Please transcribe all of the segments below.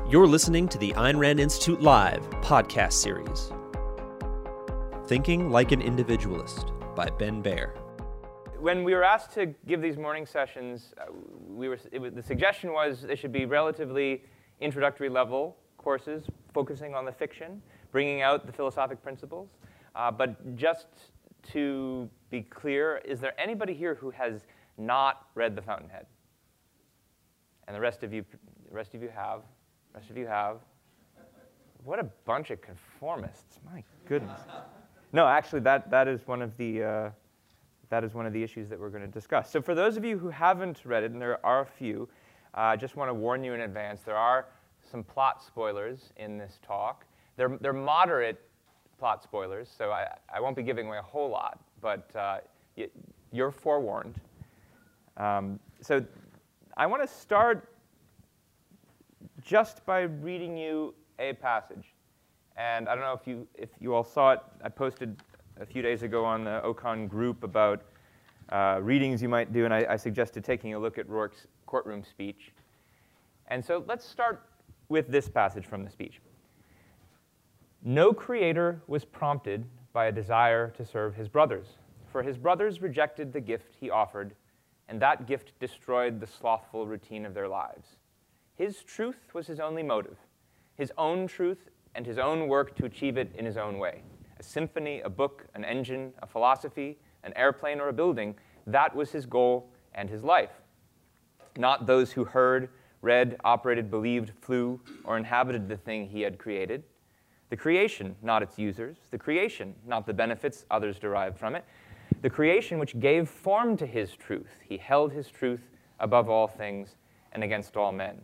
You're listening to the Ayn Rand Institute Live podcast series, Thinking Like an Individualist by Ben Baer. When we were asked to give these morning sessions, the suggestion was they should be relatively introductory level courses, focusing on the fiction, bringing out the philosophic principles. But just to be clear, is there anybody here who has not read The Fountainhead? And the rest of you have. What a bunch of conformists! My goodness. No, actually, that is one of the issues that we're going to discuss. So for those of you who haven't read it, and there are a few, I just want to warn you in advance. There are some plot spoilers in this talk. They're moderate plot spoilers, so I won't be giving away a whole lot, but you're forewarned. So I want to start just by reading you a passage. And I don't know if you all saw it. I posted a few days ago on the Ocon group about readings you might do, and I suggested taking a look at Rourke's courtroom speech. And so let's start with this passage from the speech. No creator was prompted by a desire to serve his brothers, for his brothers rejected the gift he offered, and that gift destroyed the slothful routine of their lives. His truth was his only motive, his own truth and his own work to achieve it in his own way. A symphony, a book, an engine, a philosophy, an airplane, or a building, that was his goal and his life. Not those who heard, read, operated, believed, flew, or inhabited the thing he had created. The creation, not its users. The creation, not the benefits others derived from it. The creation which gave form to his truth. He held his truth above all things and against all men.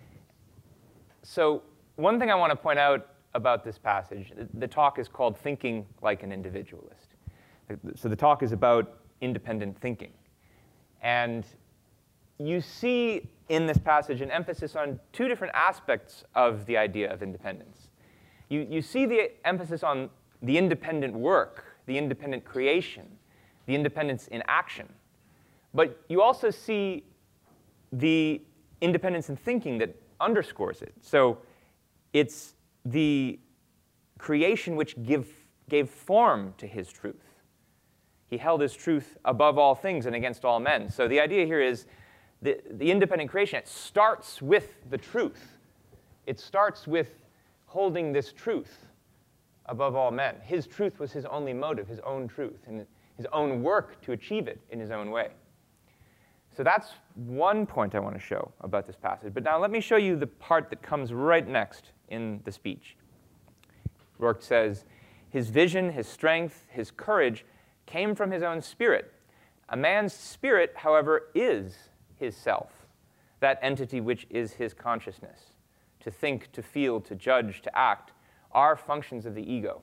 So one thing I want to point out about this passage, the talk is called Thinking Like an Individualist. So the talk is about independent thinking. And you see in this passage an emphasis on two different aspects of the idea of independence. You see the emphasis on the independent work, the independent creation, the independence in action. But you also see the independence in thinking that underscores it. So it's the creation which gave form to his truth. He held his truth above all things and against all men. So the idea here is the independent creation, it starts with the truth. It starts with holding this truth above all men. His truth was his only motive, his own truth, and his own work to achieve it in his own way. So that's one point I want to show about this passage. But now let me show you the part that comes right next in the speech. Rourke says, his vision, his strength, his courage came from his own spirit. A man's spirit, however, is his self, that entity which is his consciousness. To think, to feel, to judge, to act are functions of the ego.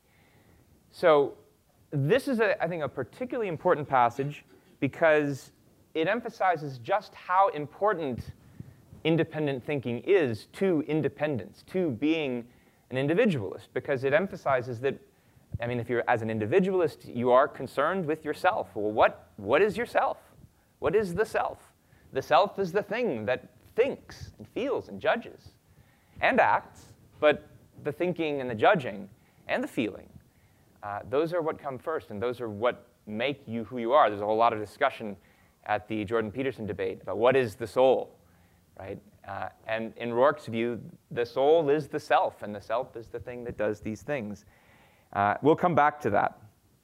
So this is, I think, a particularly important passage because it emphasizes just how important independent thinking is to independence, to being an individualist, because it emphasizes that, I mean, if you're as an individualist, you are concerned with yourself. Well, what is yourself? What is the self? The self is the thing that thinks and feels and judges and acts, but the thinking and the judging and the feeling, those are what come first, and those are what make you who you are. There's a whole lot of discussion at the Jordan Peterson debate about what is the soul, right? And in Rourke's view, the soul is the self, and the self is the thing that does these things. We'll come back to that.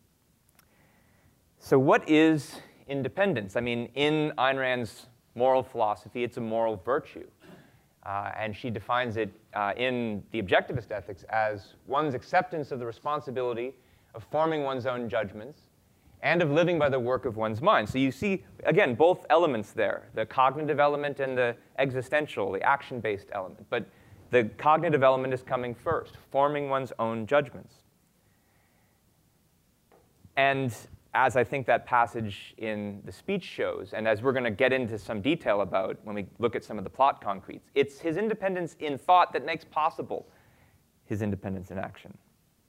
So what is independence? I mean, in Ayn Rand's moral philosophy, it's a moral virtue. And she defines it in the Objectivist Ethics as one's acceptance of the responsibility of forming one's own judgments and of living by the work of one's mind. So you see, again, both elements there, the cognitive element and the existential, the action-based element. But the cognitive element is coming first, forming one's own judgments. And as I think that passage in the speech shows, and as we're going to get into some detail about when we look at some of the plot concretes, it's his independence in thought that makes possible his independence in action.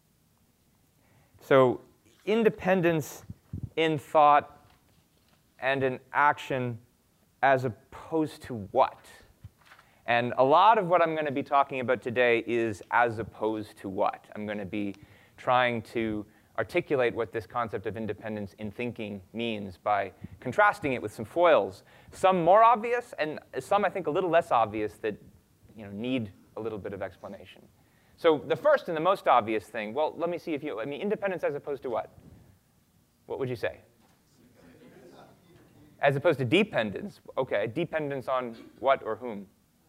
So independence in thought and in action as opposed to what? And a lot of what I'm going to be talking about today is as opposed to what. I'm going to be trying to articulate what this concept of independence in thinking means by contrasting it with some foils, some more obvious and some, I think, a little less obvious that need a little bit of explanation. So the first and the most obvious thing, well, let me see if you, independence as opposed to what? What would you say? As opposed to dependence. Okay, dependence on what or whom?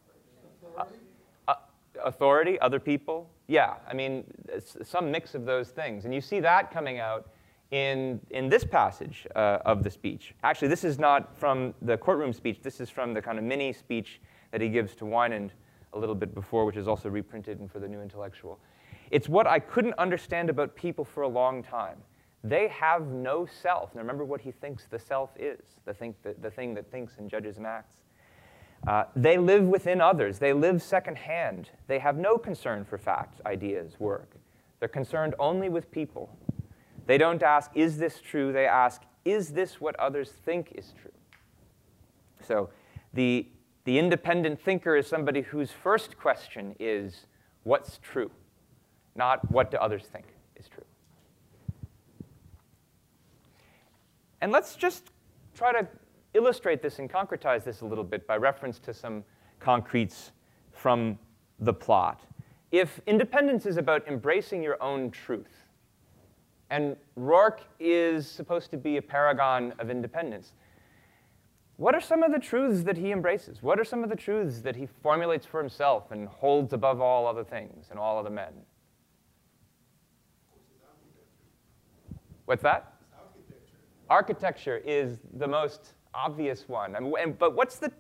Authority, other people. Yeah, some mix of those things. And you see that coming out in this passage of the speech. Actually, this is not from the courtroom speech. This is from the kind of mini speech that he gives to Wynand a little bit before, which is also reprinted and for the New Intellectual. It's what I couldn't understand about people for a long time. They have no self. Now remember what he thinks the self is, the thing that thinks and judges and acts. They live within others. They live secondhand. They have no concern for facts, ideas, work. They're concerned only with people. They don't ask, is this true? They ask, is this what others think is true? So the independent thinker is somebody whose first question is, what's true? Not what do others think is true. And let's just try to illustrate this and concretize this a little bit by reference to some concretes from the plot. If independence is about embracing your own truth, and Rourke is supposed to be a paragon of independence, what are some of the truths that he embraces? What are some of the truths that he formulates for himself and holds above all other things and all other men? What's that? Architecture is the most obvious one. But what's the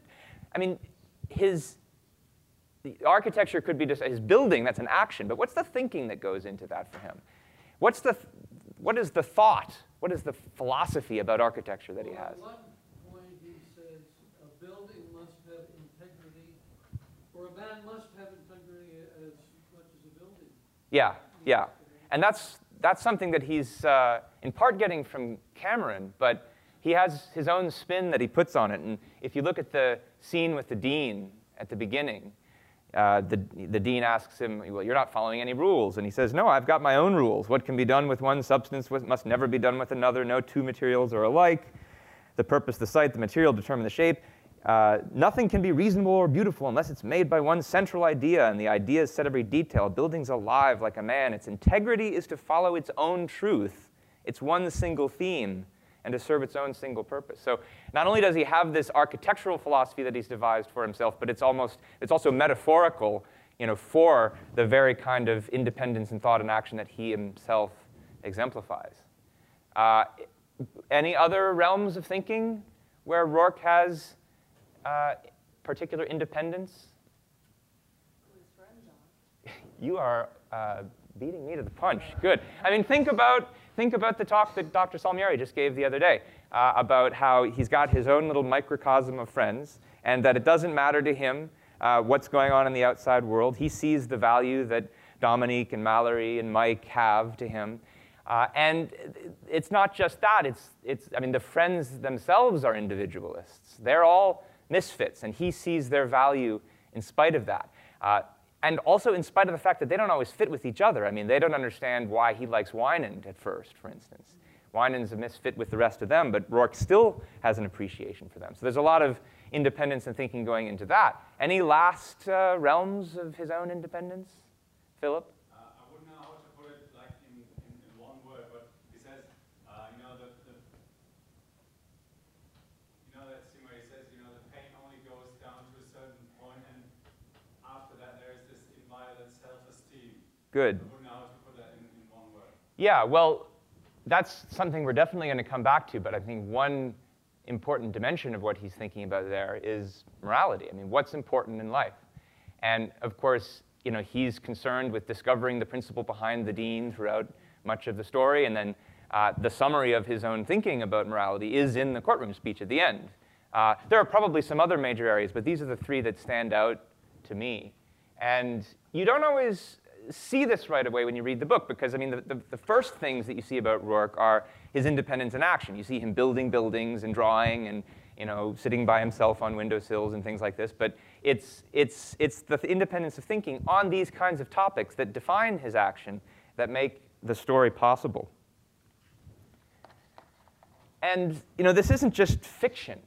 architecture could be just his building, that's an action, but what's the thinking that goes into that for him? What is the thought? What is the philosophy about architecture that he has? At one point he says a building must have integrity, or a man must have integrity as much as a building. Yeah. And that's something that he's in part getting from Cameron, but he has his own spin that he puts on it. And if you look at the scene with the dean at the beginning, the dean asks him, well, you're not following any rules. And he says, no, I've got my own rules. What can be done with one substance must never be done with another. No two materials are alike. The purpose, the site, the material determine the shape. Nothing can be reasonable or beautiful unless it's made by one central idea, and the ideas set every detail. A building's alive like a man. Its integrity is to follow its own truth, its one single theme, and to serve its own single purpose. So not only does he have this architectural philosophy that he's devised for himself, but it's also metaphorical, for the very kind of independence in thought and action that he himself exemplifies. Any other realms of thinking where Rourke has particular independence? You are beating me to the punch. Good. Think about the talk that Dr. Salmieri just gave the other day about how he's got his own little microcosm of friends, and that it doesn't matter to him what's going on in the outside world. He sees the value that Dominique and Mallory and Mike have to him. And it's not just that. The friends themselves are individualists. They're all misfits, and he sees their value in spite of that. And also in spite of the fact that they don't always fit with each other. They don't understand why he likes Wynand at first, for instance. Wynand's a misfit with the rest of them, but Rourke still has an appreciation for them. So there's a lot of independence and thinking going into that. Any last realms of his own independence? Philip? I wouldn't know how to put it in one word, but he says, that scene where he says, the pain only goes down to a certain point, and after that there is this inviolate self-esteem. Good. I wouldn't know how to put that in one word. Yeah, well, that's something we're definitely going to come back to, but I think one important dimension of what he's thinking about there is morality. What's important in life? And of course, he's concerned with discovering the principle behind the dean throughout much of the story, and then the summary of his own thinking about morality is in the courtroom speech at the end. There are probably some other major areas, but these are the three that stand out to me. And you don't always see this right away when you read the book, because the first things that you see about Rourke are his independence in action. You see him building buildings and drawing and sitting by himself on windowsills and things like this. But it's the independence of thinking on these kinds of topics that define his action, that make the story possible. And this isn't just fiction.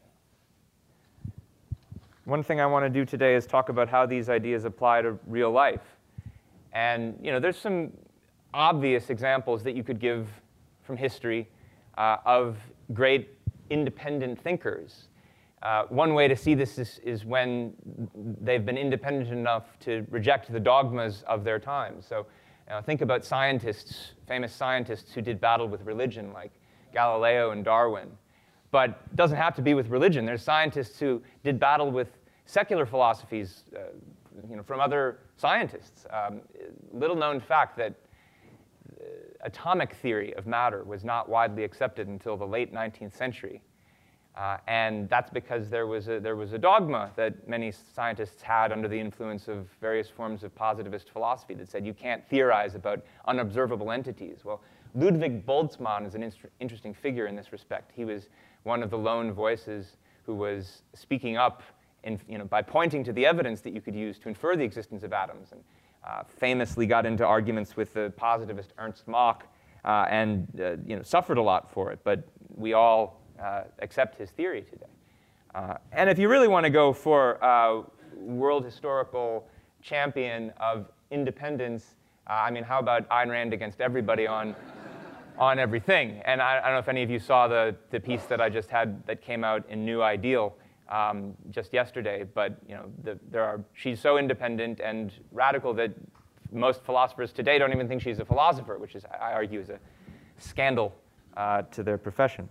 One thing I want to do today is talk about how these ideas apply to real life. And there's some obvious examples that you could give from history of great independent thinkers. One way to see this is when they've been independent enough to reject the dogmas of their time. So think about scientists, famous scientists who did battle with religion, like Galileo and Darwin. But it doesn't have to be with religion. There's scientists who did battle with secular philosophies from other scientists. Little known fact that atomic theory of matter was not widely accepted until the late 19th century. And that's because there was a dogma that many scientists had under the influence of various forms of positivist philosophy that said you can't theorize about unobservable entities. Well, Ludwig Boltzmann is an interesting figure in this respect. He was one of the lone voices who was speaking up by pointing to the evidence that you could use to infer the existence of atoms, and famously got into arguments with the positivist Ernst Mach and suffered a lot for it. But we all accept his theory today. And if you really want to go for world historical champion of independence, how about Ayn Rand against everybody on everything? And I don't know if any of you saw the piece that I just had that came out in New Ideal just yesterday, but she's so independent and radical that most philosophers today don't even think she's a philosopher, which is, I argue, is a scandal to their profession.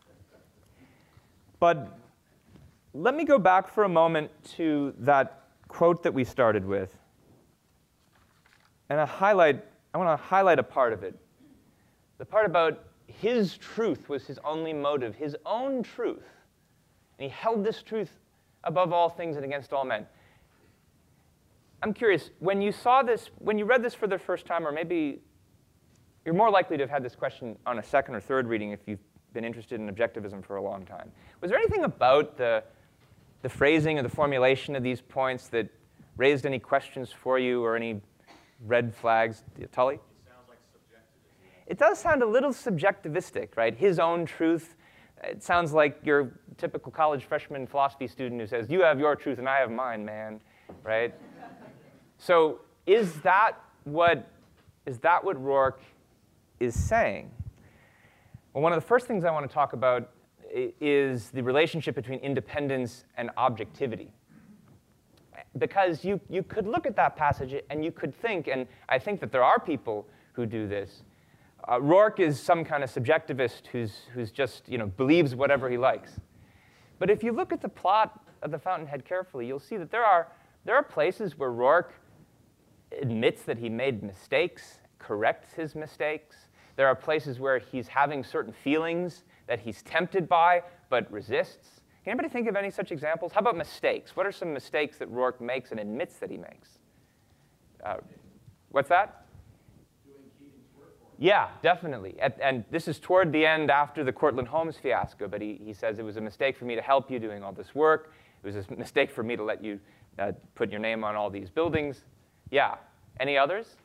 But let me go back for a moment to that quote that we started with, and I want to highlight a part of it. The part about his truth was his only motive, his own truth. And he held this truth above all things and against all men. I'm curious, when you saw this, when you read this for the first time, or maybe you're more likely to have had this question on a second or third reading if you've been interested in objectivism for a long time. Was there anything about the phrasing or the formulation of these points that raised any questions for you or any red flags? Tully? It sounds like subjectivism. It does sound a little subjectivistic, right? His own truth. It sounds like your typical college freshman philosophy student who says, you have your truth and I have mine, man, right? So is that what Rourke is saying? Well, one of the first things I want to talk about is the relationship between independence and objectivity. Because you could look at that passage and you could think, and I think that there are people who do this, Rourke is some kind of subjectivist who's just believes whatever he likes. But if you look at the plot of The Fountainhead carefully, you'll see that there are places where Rourke admits that he made mistakes, corrects his mistakes. There are places where he's having certain feelings that he's tempted by but resists. Can anybody think of any such examples? How about mistakes? What are some mistakes that Rourke makes and admits that he makes? What's that? Yeah, definitely. And this is toward the end after the Cortlandt Holmes fiasco, but he says it was a mistake for me to help you doing all this work. It was a mistake for me to let you put your name on all these buildings. Yeah. Any others?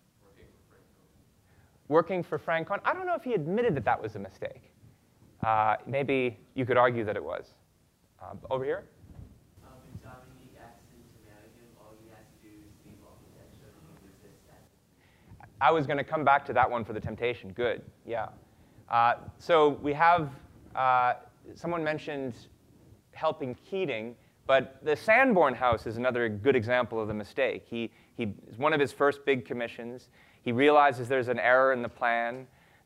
Working for Frank Cohn. I don't know if he admitted that that was a mistake. Maybe you could argue that it was. Over here? When Dominique asks him to marry him, all he has to do is leave architecture and he resists that. I was going to come back to that one for the temptation. Good, yeah. So we have, someone mentioned helping Keating, but the Sanborn House is another good example of the mistake. It's one of his first big commissions. He realizes there's an error in the plan.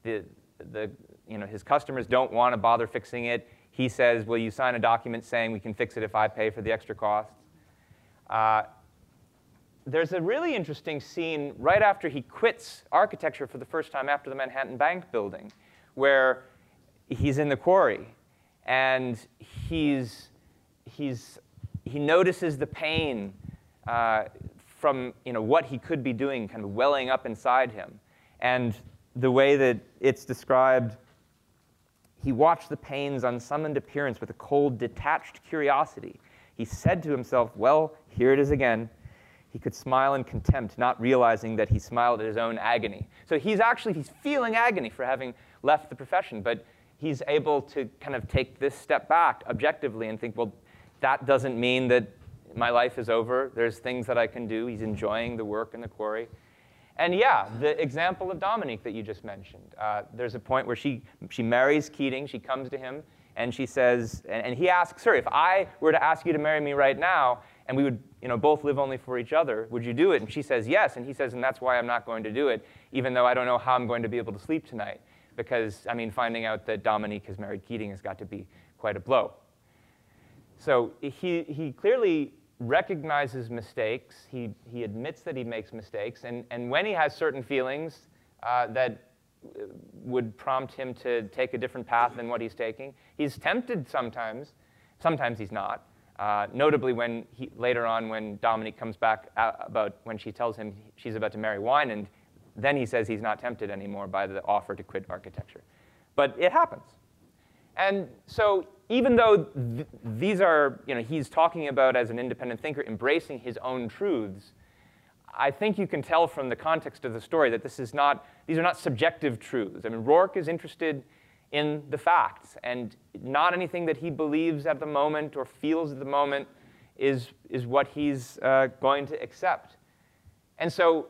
His customers don't want to bother fixing it. He says, will you sign a document saying we can fix it if I pay for the extra costs? There's a really interesting scene right after he quits architecture for the first time after the Manhattan Bank building, where he's in the quarry, and he notices the pain from what he could be doing kind of welling up inside him. And the way that it's described, He watched the pain's unsummoned appearance with a cold, detached curiosity. He said to himself, well, here it is again. He could smile in contempt, not realizing that he smiled at his own agony. So he's feeling agony for having left the profession, but he's able to kind of take this step back objectively and think, well, that doesn't mean that my life is over. There's things that I can do. He's enjoying the work in the quarry. And yeah, the example of Dominique that you just mentioned. There's a point where she marries Keating. She comes to him, and she says, and he asks her, if I were to ask you to marry me right now, and we would both live only for each other, would you do it? And she says yes, and he says, and that's why I'm not going to do it, even though I don't know how I'm going to be able to sleep tonight. Because, finding out that Dominique has married Keating has got to be quite a blow. So he clearly recognizes mistakes. He admits that he makes mistakes. And when he has certain feelings that would prompt him to take a different path than what he's taking, he's tempted sometimes. Sometimes he's not. Notably, later on when Dominique comes back about when she tells him she's about to marry Wynand, then he says he's not tempted anymore by the offer to quit architecture. But it happens. And so even though these are, he's talking about as an independent thinker embracing his own truths, I think you can tell from the context of the story that these are not subjective truths. Rourke is interested in the facts, and not anything that he believes at the moment or feels at the moment is what he's going to accept. And so,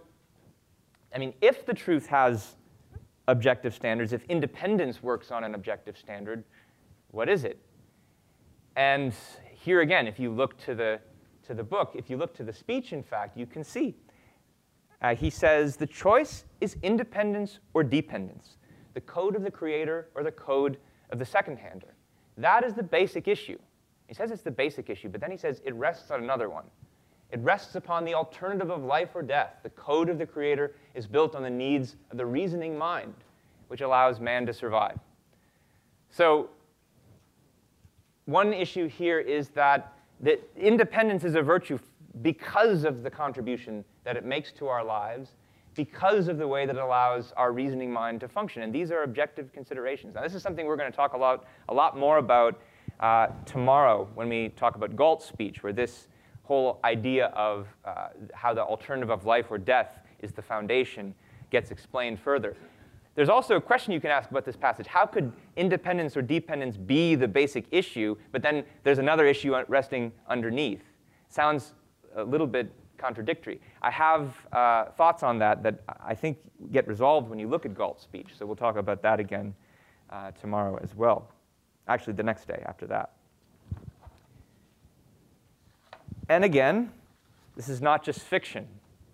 if the truth has objective standards, if independence works on an objective standard, what is it? And here again, if you look to the book, if you look to the speech, in fact, you can see. He says, the choice is independence or dependence, the code of the creator or the code of the second-hander. That is the basic issue. He says it's the basic issue, but then he says it rests on another one. It rests upon the alternative of life or death. The code of the creator is built on the needs of the reasoning mind, which allows man to survive. So one issue here is that independence is a virtue because of the contribution that it makes to our lives, because of the way that it allows our reasoning mind to function. And these are objective considerations. Now, this is something we're going to talk a lot more about tomorrow when we talk about Galt's speech, where this whole idea of how the alternative of life or death is the foundation gets explained further. There's also a question you can ask about this passage. How could independence or dependence be the basic issue, but then there's another issue resting underneath? Sounds a little bit contradictory. I have thoughts on that I think get resolved when you look at Galt's speech. So we'll talk about that again tomorrow as well. Actually, the next day after that. And again, this is not just fiction.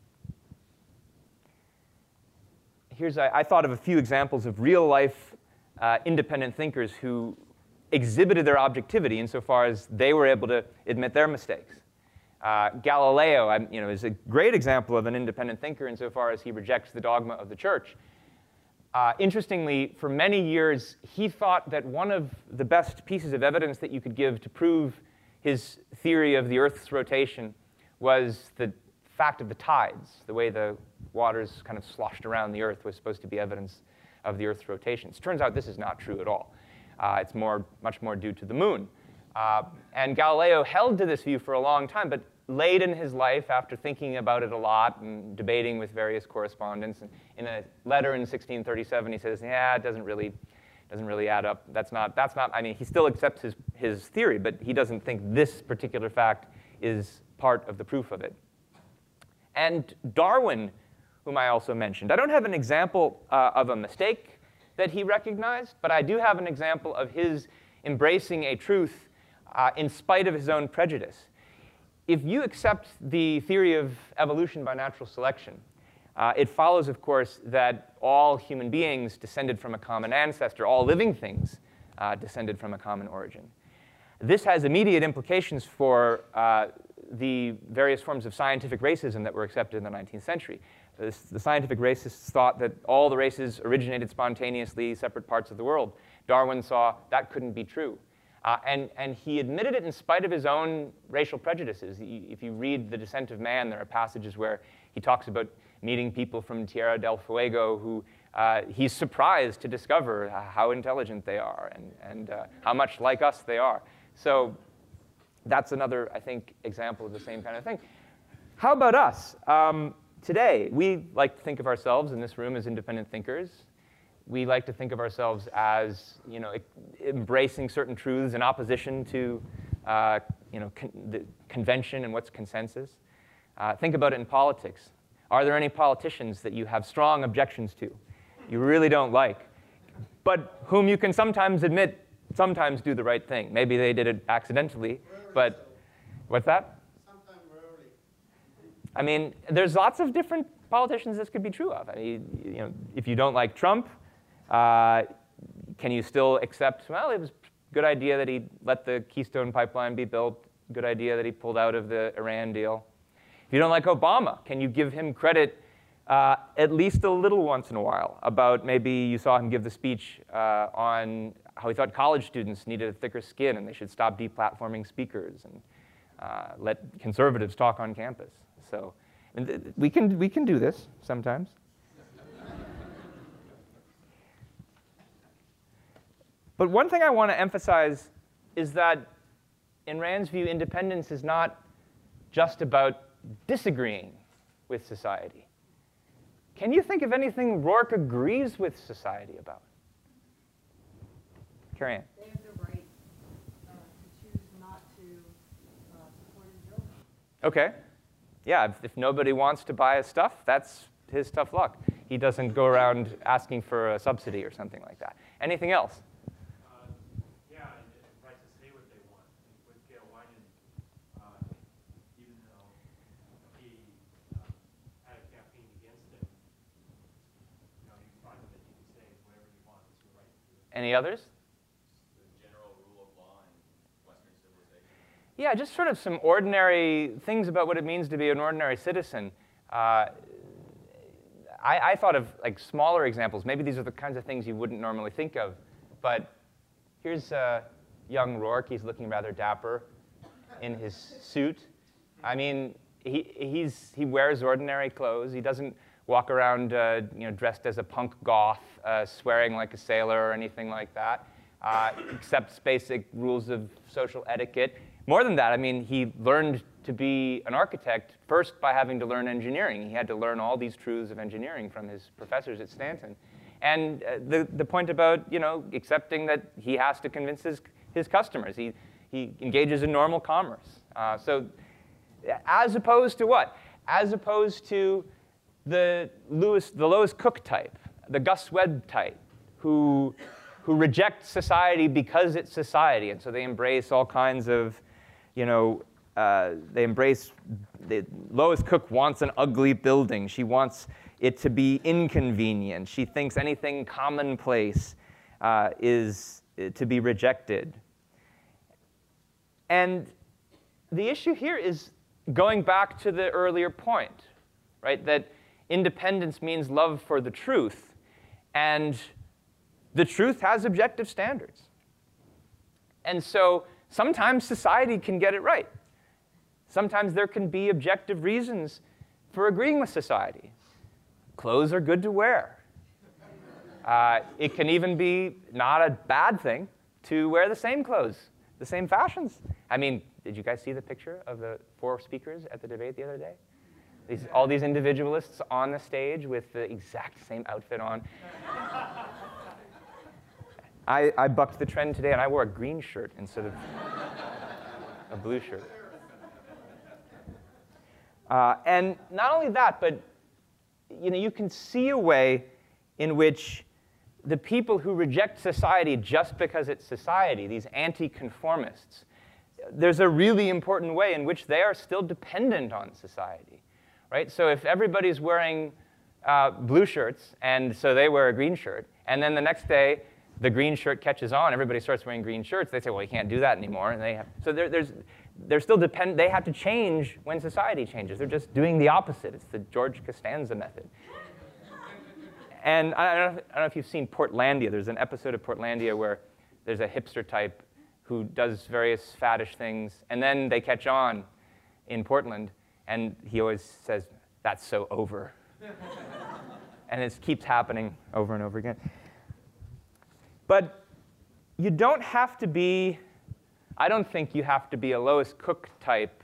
I thought of a few examples of real-life independent thinkers who exhibited their objectivity insofar as they were able to admit their mistakes. Galileo is a great example of an independent thinker insofar as he rejects the dogma of the church. Interestingly, for many years, he thought that one of the best pieces of evidence that you could give to prove his theory of the Earth's rotation was the fact of the tides. The way the waters kind of sloshed around the Earth was supposed to be evidence of the Earth's rotation. It turns out this is not true at all. It's much more due to the moon. And Galileo held to this view for a long time, but late in his life, after thinking about it a lot and debating with various correspondents, and in a letter in 1637, he says, yeah, it doesn't really add up. That's not, he still accepts his theory, but he doesn't think this particular fact is part of the proof of it. And Darwin, whom I also mentioned, I don't have an example of a mistake that he recognized, but I do have an example of his embracing a truth in spite of his own prejudice. If you accept the theory of evolution by natural selection, it follows, of course, that all human beings descended from a common ancestor, all living things descended from a common origin. This has immediate implications for the various forms of scientific racism that were accepted in the 19th century. The scientific racists thought that all the races originated spontaneously, separate parts of the world. Darwin saw that couldn't be true. And he admitted it in spite of his own racial prejudices. If you read The Descent of Man, there are passages where he talks about meeting people from Tierra del Fuego who he's surprised to discover how intelligent they are and how much like us they are. So that's another, I think, example of the same kind of thing. How about us? Today, we like to think of ourselves in this room as independent thinkers. We like to think of ourselves as, embracing certain truths in opposition to, the convention and what's consensus. Think about it in politics. Are there any politicians that you have strong objections to, you really don't like, but whom you can sometimes admit sometimes do the right thing? Maybe they did it accidentally, but what's that? Sometimes rarely. I mean, there's lots of different politicians this could be true of. I mean, if you don't like Trump, can you still accept, well, it was a good idea that he let the Keystone Pipeline be built, good idea that he pulled out of the Iran deal. If you don't like Obama, can you give him credit at least a little once in a while about maybe you saw him give the speech on how he thought college students needed a thicker skin and they should stop deplatforming speakers and let conservatives talk on campus. So we can do this sometimes. But one thing I want to emphasize is that in Rand's view, independence is not just about disagreeing with society. Can you think of anything Rourke agrees with society about? Carrie Ann. They have the right to choose not to support his bill. OK. Yeah, if nobody wants to buy his stuff, that's his tough luck. He doesn't go around asking for a subsidy or something like that. Anything else? Any others? The general rule of law in Western civilization. Yeah, just sort of some ordinary things about what it means to be an ordinary citizen. I thought of like smaller examples. Maybe these are the kinds of things you wouldn't normally think of. But here's young Rourke. He's looking rather dapper in his suit. I mean, he wears ordinary clothes. He doesn't walk around dressed as a punk goth, swearing like a sailor or anything like that, accepts basic rules of social etiquette. More than that, I mean, he learned to be an architect first by having to learn engineering. He had to learn all these truths of engineering from his professors at Stanton. And the point about accepting that he has to convince his customers. He engages in normal commerce. So as opposed to what? As opposed to the Lois Cook type, the Gus Webb type, who reject society because it's society, and so they embrace all kinds of, Lois Cook wants an ugly building. She wants it to be inconvenient. She thinks anything commonplace is to be rejected. And the issue here is going back to the earlier point, right? That independence means love for the truth, and the truth has objective standards. And so sometimes society can get it right. Sometimes there can be objective reasons for agreeing with society. Clothes are good to wear. It can even be not a bad thing to wear the same clothes, the same fashions. I mean, did you guys see the picture of the 4 speakers at the debate the other day? All these individualists on the stage with the exact same outfit on. I bucked the trend today, and I wore a green shirt instead of a blue shirt. And not only that, but you can see a way in which the people who reject society just because it's society, these anti-conformists, there's a really important way in which they are still dependent on society. Right? So if everybody's wearing blue shirts, and so they wear a green shirt, and then the next day the green shirt catches on, everybody starts wearing green shirts, they say, well, you can't do that anymore. And they're still dependent. They have to change when society changes. They're just doing the opposite. It's the George Costanza method. And I don't know if you've seen Portlandia. There's an episode of Portlandia where there's a hipster type who does various faddish things, and then they catch on in Portland. And he always says, that's so over. And it keeps happening over and over again. But you don't have to be, I don't think you have to be a Lois Cook type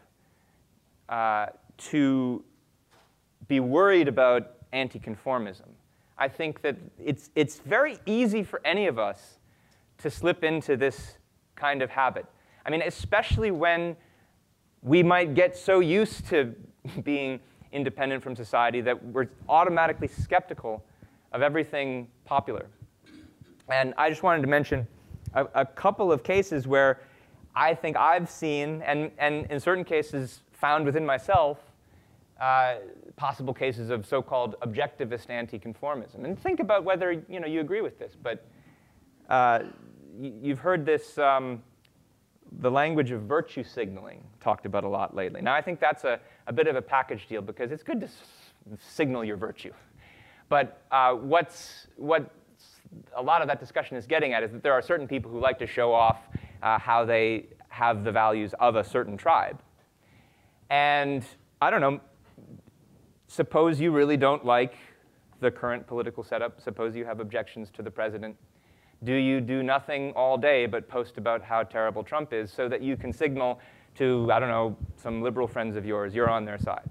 to be worried about anti-conformism. I think that it's very easy for any of us to slip into this kind of habit. I mean, especially when we might get so used to being independent from society that we're automatically skeptical of everything popular. And I just wanted to mention a couple of cases where I think I've seen, and in certain cases found within myself, possible cases of so-called objectivist anti-conformism. And think about whether you agree with this. But you've heard this, the language of virtue signaling talked about a lot lately. Now, I think that's a bit of a package deal because it's good to signal your virtue. But what a lot of that discussion is getting at is that there are certain people who like to show off how they have the values of a certain tribe. And I don't know, suppose you really don't like the current political setup. Suppose you have objections to the president. Do you do nothing all day but post about how terrible Trump is so that you can signal to, I don't know, some liberal friends of yours, you're on their side?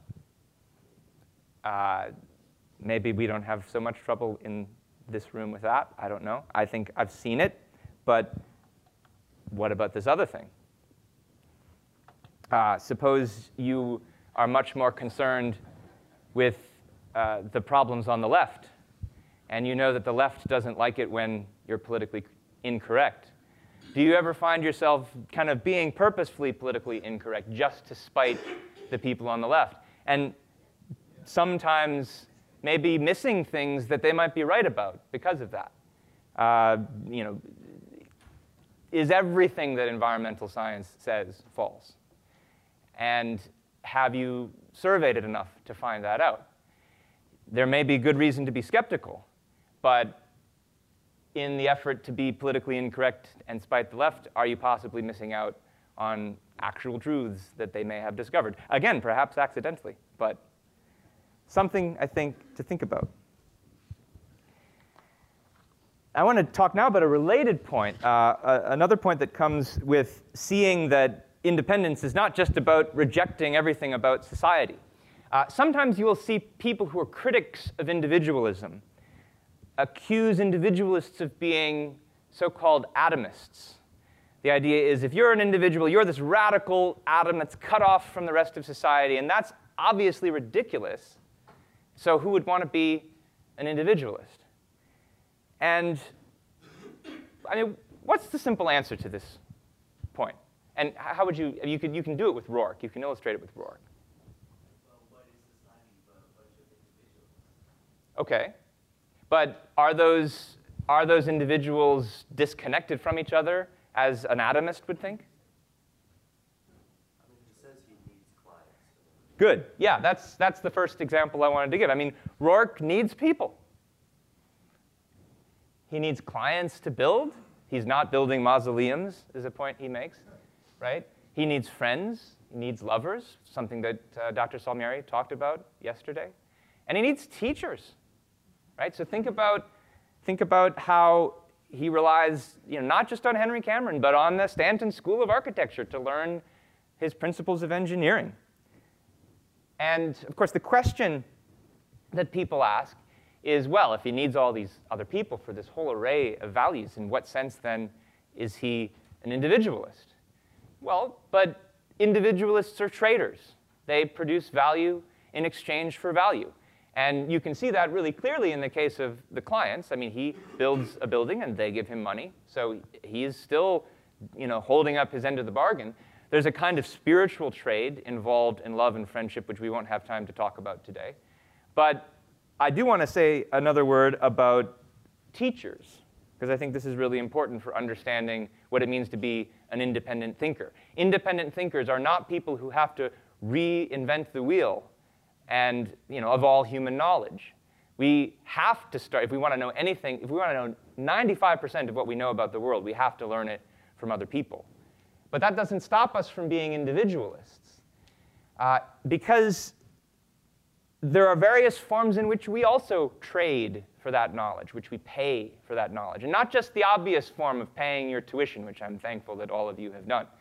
Maybe we don't have so much trouble in this room with that. I don't know. I think I've seen it. But what about this other thing? Suppose you are much more concerned with the problems on the left, and you know that the left doesn't like it when you're politically incorrect. Do you ever find yourself kind of being purposefully politically incorrect just to spite the people on the left? And sometimes maybe missing things that they might be right about because of that. Is everything that environmental science says false? And have you surveyed it enough to find that out? There may be good reason to be skeptical, but in the effort to be politically incorrect and spite the left, are you possibly missing out on actual truths that they may have discovered? Again, perhaps accidentally, but something, I think, to think about. I want to talk now about a related point, another point that comes with seeing that independence is not just about rejecting everything about society. Sometimes you will see people who are critics of individualism accuse individualists of being so-called atomists. The idea is if you're an individual, you're this radical atom that's cut off from the rest of society, and that's obviously ridiculous. So who would want to be an individualist? And I mean, what's the simple answer to this point? And how would you can do it with Rourke. You can illustrate it with Rourke. Well, what is society but a bunch of individuals? OK. But are those individuals disconnected from each other, as an atomist would think? I mean, he says he needs clients. Good. Yeah, that's the first example I wanted to give. I mean, Rourke needs people. He needs clients to build. He's not building mausoleums, is a point he makes, right? He needs friends. He needs lovers, something that Dr. Salmieri talked about yesterday. And he needs teachers, right? So think about how he relies, not just on Henry Cameron, but on the Stanton School of Architecture to learn his principles of engineering. And of course, the question that people ask is, well, if he needs all these other people for this whole array of values, in what sense then is he an individualist? Well, but individualists are traders. They produce value in exchange for value. And you can see that really clearly in the case of the clients. I mean, he builds a building and they give him money. So he is still holding up his end of the bargain. There's a kind of spiritual trade involved in love and friendship, which we won't have time to talk about today. But I do want to say another word about teachers, because I think this is really important for understanding what it means to be an independent thinker. Independent thinkers are not people who have to reinvent the wheel and of all human knowledge. We have to start, if we want to know anything, if we want to know 95% of what we know about the world, we have to learn it from other people. But that doesn't stop us from being individualists. Because there are various forms in which we also trade for that knowledge, which we pay for that knowledge. And not just the obvious form of paying your tuition, which I'm thankful that all of you have done.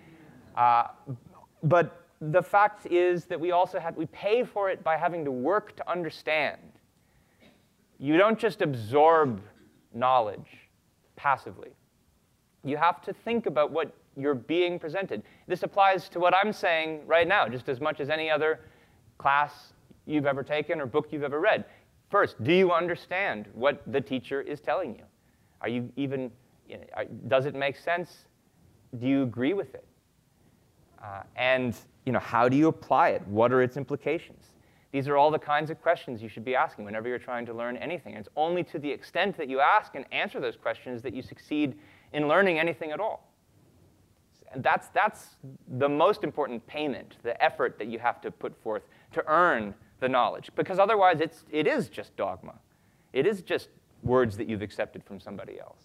But the fact is that we pay for it by having to work to understand. You don't just absorb knowledge passively. You have to think about what you're being presented. This applies to what I'm saying right now, just as much as any other class you've ever taken or book you've ever read. First, do you understand what the teacher is telling you? Are you even, does it make sense? Do you agree with it? And how do you apply it? What are its implications? These are all the kinds of questions you should be asking whenever you're trying to learn anything. And it's only to the extent that you ask and answer those questions that you succeed in learning anything at all. And that's the most important payment, the effort that you have to put forth to earn the knowledge. Because otherwise, it is just dogma. It is just words that you've accepted from somebody else.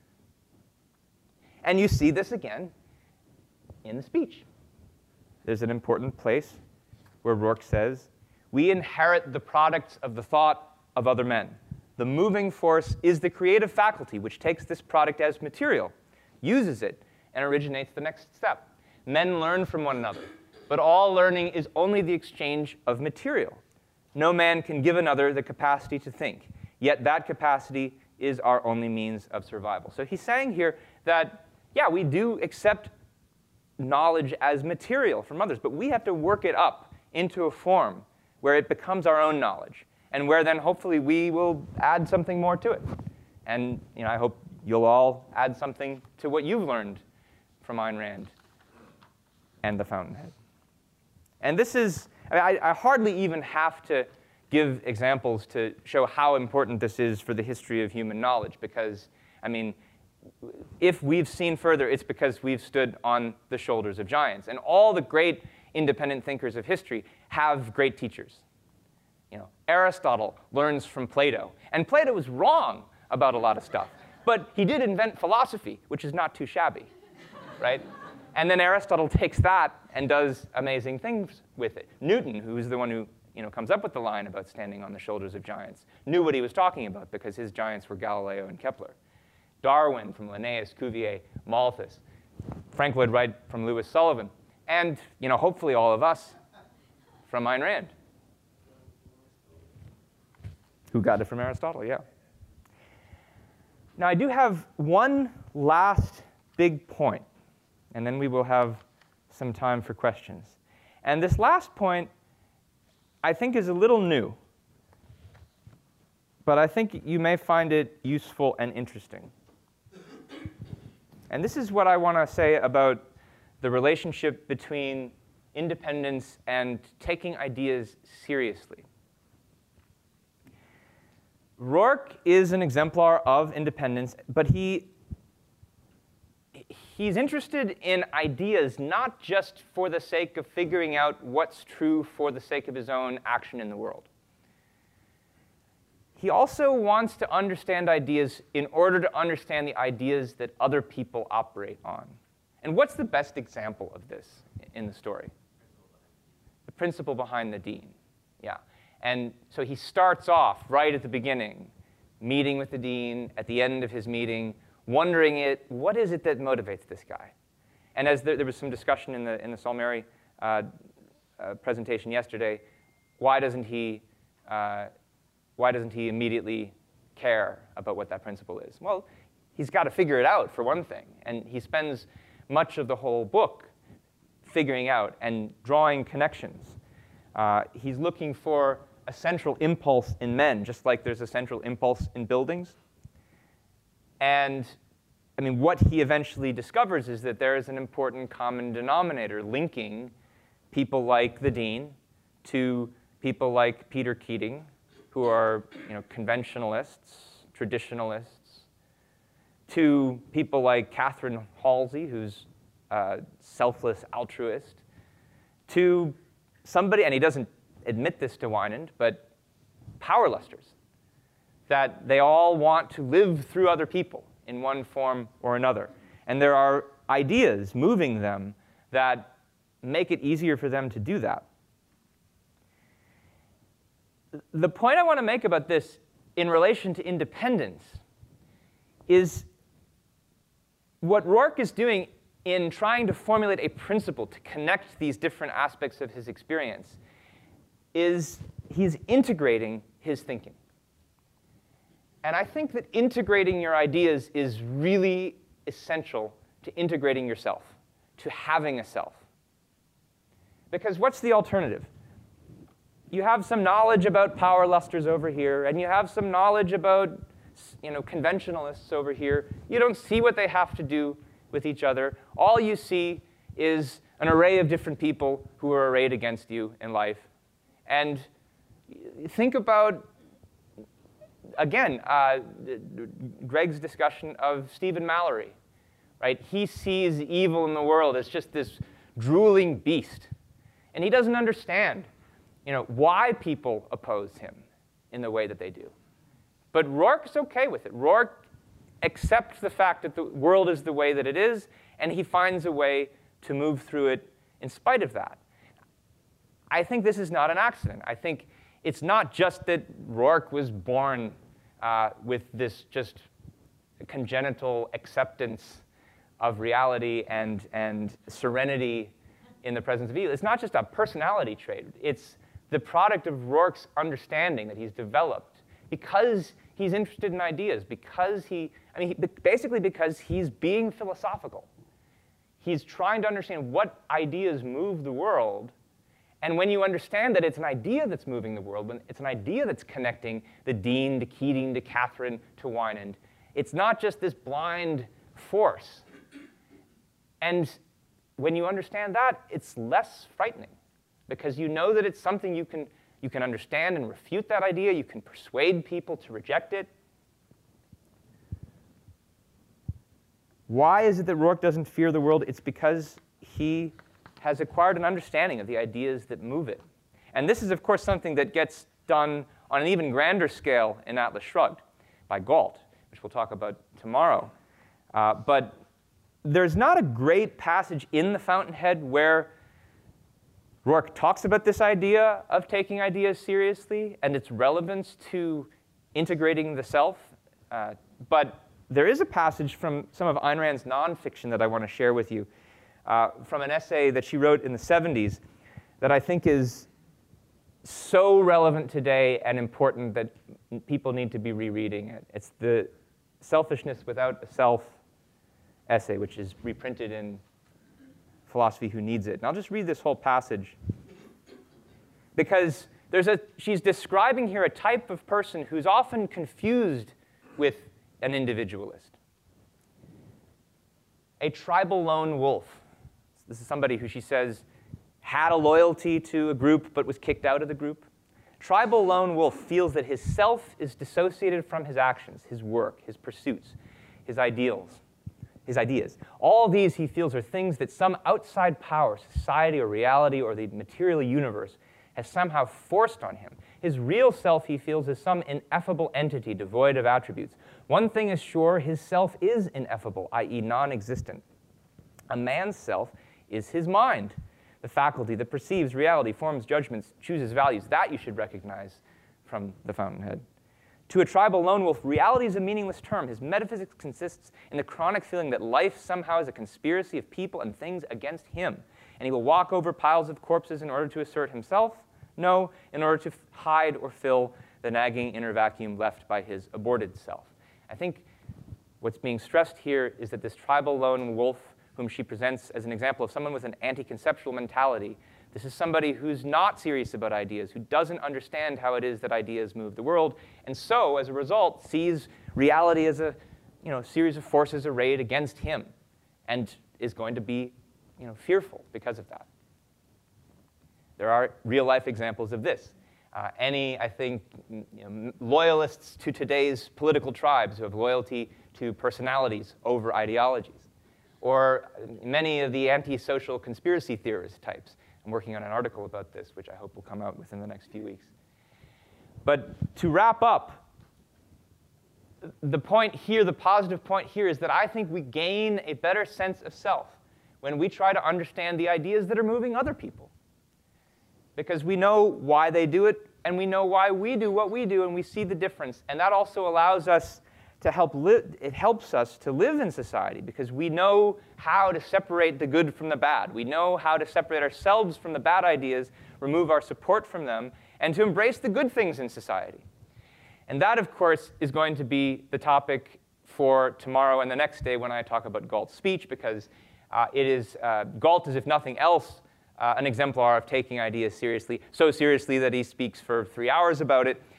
And you see this again in the speech. There's an important place where Rourke says, "We inherit the products of the thought of other men. The moving force is the creative faculty which takes this product as material, uses it, and originates the next step. Men learn from one another, but all learning is only the exchange of material. No man can give another the capacity to think, yet that capacity is our only means of survival." So he's saying here that, yeah, we do accept knowledge as material from others, but we have to work it up into a form where it becomes our own knowledge, and where then hopefully we will add something more to it. And I hope you'll all add something to what you've learned from Ayn Rand and the Fountainhead. And this is, I hardly even have to give examples to show how important this is for the history of human knowledge, because, if we've seen further, it's because we've stood on the shoulders of giants. And all the great independent thinkers of history have great teachers. Aristotle learns from Plato. And Plato was wrong about a lot of stuff. But he did invent philosophy, which is not too shabby, right? And then Aristotle takes that and does amazing things with it. Newton, who's the one who comes up with the line about standing on the shoulders of giants, knew what he was talking about because his giants were Galileo and Kepler. Darwin from Linnaeus, Cuvier, Malthus. Frank Lloyd Wright from Lewis Sullivan. And hopefully all of us from Ayn Rand, who got it from Aristotle, yeah. Now I do have one last big point, and then we will have some time for questions. And this last point, I think, is a little new, but I think you may find it useful and interesting. And this is what I want to say about the relationship between independence and taking ideas seriously. Rourke is an exemplar of independence, but he's interested in ideas not just for the sake of figuring out what's true for the sake of his own action in the world. He also wants to understand ideas in order to understand the ideas that other people operate on. And what's the best example of this in the story? The principle behind the dean. Yeah. And so he starts off right at the beginning, meeting with the dean, at the end of his meeting, wondering what is it that motivates this guy? And as there was some discussion in the Saul Mary presentation yesterday, why doesn't he immediately care about what that principle is? Well, he's got to figure it out, for one thing. And he spends much of the whole book figuring out and drawing connections. He's looking for a central impulse in men, just like there's a central impulse in buildings. And what he eventually discovers is that there is an important common denominator linking people like the dean to people like Peter Keating, who are conventionalists, traditionalists, to people like Catherine Halsey, who's a selfless altruist, to somebody, and he doesn't admit this to Winand, but power lusters, that they all want to live through other people in one form or another. And there are ideas moving them that make it easier for them to do that. the point I want to make about this in relation to independence is what Rourke is doing in trying to formulate a principle to connect these different aspects of his experience is he's integrating his thinking. And I think that integrating your ideas is really essential to integrating yourself, to having a self. Because what's the alternative? You have some knowledge about power lusters over here, and you have some knowledge about conventionalists over here. You don't see what they have to do with each other. All you see is an array of different people who are arrayed against you in life. And think about, again, Greg's discussion of Stephen Mallory. Right? He sees evil in the world as just this drooling beast. And he doesn't understand why people oppose him in the way that they do. But Rourke's okay with it. Rourke accepts the fact that the world is the way that it is, and he finds a way to move through it in spite of that. I think this is not an accident. I think it's not just that Rourke was born with this just congenital acceptance of reality and serenity in the presence of evil. It's not just a personality trait. It's the product of Rourke's understanding that he's developed because he's interested in ideas, basically because he's being philosophical. He's trying to understand what ideas move the world. And when you understand that it's an idea that's moving the world, when it's an idea that's connecting the Dean to Keating to Catherine to Wynand, it's not just this blind force. And when you understand that, it's less frightening, because you know that it's something you can understand and refute that idea. You can persuade people to reject it. Why is it that Rourke doesn't fear the world? It's because he has acquired an understanding of the ideas that move it. And this is, of course, something that gets done on an even grander scale in Atlas Shrugged by Galt, which we'll talk about tomorrow. But there's not a great passage in The Fountainhead where Rourke talks about this idea of taking ideas seriously and its relevance to integrating the self. But there is a passage from some of Ayn Rand's nonfiction that I want to share with you, from an essay that she wrote in the 70s that I think is so relevant today and important that people need to be rereading it. It's the Selfishness Without a Self essay, which is reprinted in Philosophy Who Needs It. And I'll just read this whole passage, because she's describing here a type of person who's often confused with an individualist. A tribal lone wolf. This is somebody who she says had a loyalty to a group but was kicked out of the group. Tribal lone wolf feels that his self is dissociated from his actions, his work, his pursuits, his ideals, his ideas. All these, he feels, are things that some outside power, society or reality or the material universe, has somehow forced on him. His real self, he feels, is some ineffable entity devoid of attributes. One thing is sure, his self is ineffable, i.e. non-existent. A man's self is his mind, the faculty that perceives reality, forms judgments, chooses values. That you should recognize from The Fountainhead. To a tribal lone wolf, reality is a meaningless term. His metaphysics consists in the chronic feeling that life somehow is a conspiracy of people and things against him. And he will walk over piles of corpses in order to assert himself? No, in order to hide or fill the nagging inner vacuum left by his aborted self. I think what's being stressed here is that this tribal lone wolf, whom she presents as an example of someone with an anti-conceptual mentality, this is somebody who's not serious about ideas, who doesn't understand how it is that ideas move the world, and so, as a result, sees reality as a series of forces arrayed against him, and is going to be fearful because of that. There are real-life examples of this. I think, loyalists to today's political tribes who have loyalty to personalities over ideologies, or many of the anti-social conspiracy theorist types. I'm working on an article about this, which I hope will come out within the next few weeks. But to wrap up, the point here, the positive point here, is that I think we gain a better sense of self when we try to understand the ideas that are moving other people. Because we know why they do it, and we know why we do what we do, and we see the difference. And that also allows us to help live. It helps us to live in society because we know how to separate the good from the bad. We know how to separate ourselves from the bad ideas, remove our support from them, and to embrace the good things in society. And that, of course, is going to be the topic for tomorrow and the next day when I talk about Galt's speech, because Galt is, if nothing else, an exemplar of taking ideas seriously, so seriously that he speaks for 3 hours about it,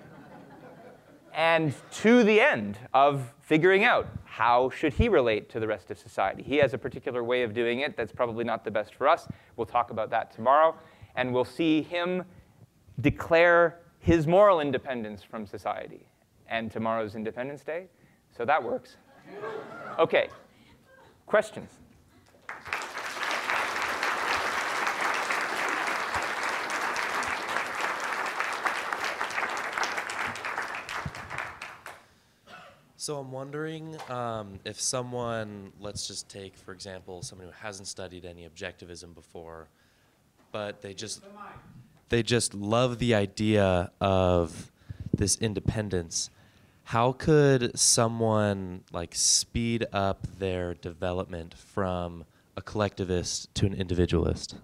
and to the end of figuring out how should he relate to the rest of society. He has a particular way of doing it that's probably not the best for us. We'll talk about that tomorrow, and we'll see him declare his moral independence from society. And tomorrow's Independence Day, so that works. Okay, questions? So I'm wondering if someone, let's just take, for example, someone who hasn't studied any objectivism before, but they just love the idea of this independence. How could someone like speed up their development from a collectivist to an individualist?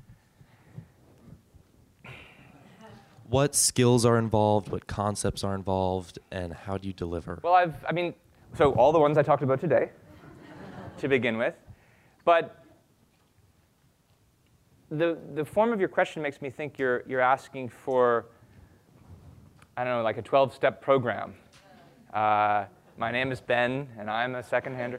What skills are involved, what concepts are involved, and how do you deliver? Well, so all the ones I talked about today, to begin with. But the form of your question makes me think you're asking for, I don't know, like a 12-step program. My name is Ben, and I'm a second-hander.